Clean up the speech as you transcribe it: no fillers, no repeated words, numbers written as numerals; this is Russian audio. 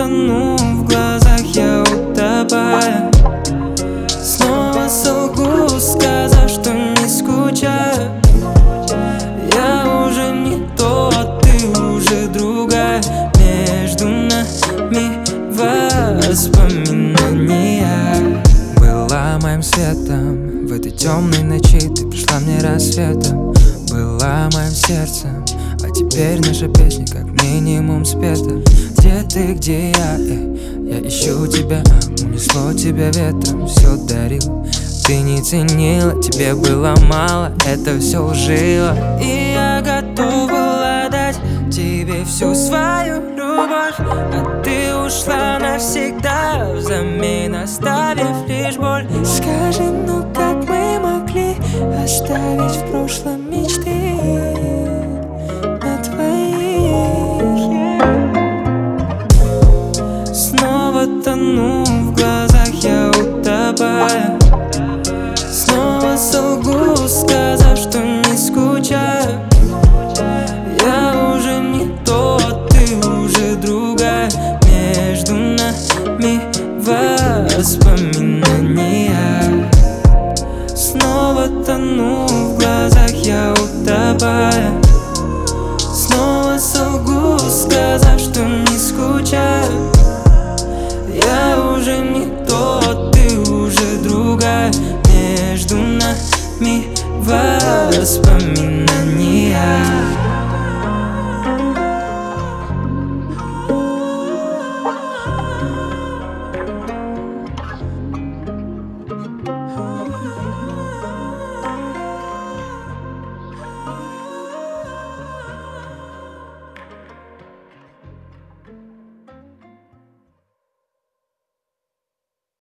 тону в глазах, я утопаю. Снова солгу, сказав, что не скучаю. Я уже не тот, ты уже другая. Между нами воспоминания. Была моим светом в этой темной ночи, ты пришла мне рассветом. Была моим сердцем, а теперь наша песня как минимум спета. Где ты, где я ищу тебя. Унесло тебя ветром, все дарил, ты не ценила, тебе было мало, это все лжило. И я готов была дать тебе всю свою любовь, а ты ушла навсегда, взамен оставив лишь боль. Скажи, ну как мы могли оставить в прошлом мечты на твоих? Снова тону в глазах, я утопаю. Снова солгу, сказав, что не скучаю. Я уже не тот, ты уже другая. Между нами воспоминания. Снова тону в глазах, я утопаю. Снова солгу, сказав, что не скучаю. Я уже не тот, ты уже другая. Между нами воспоминания.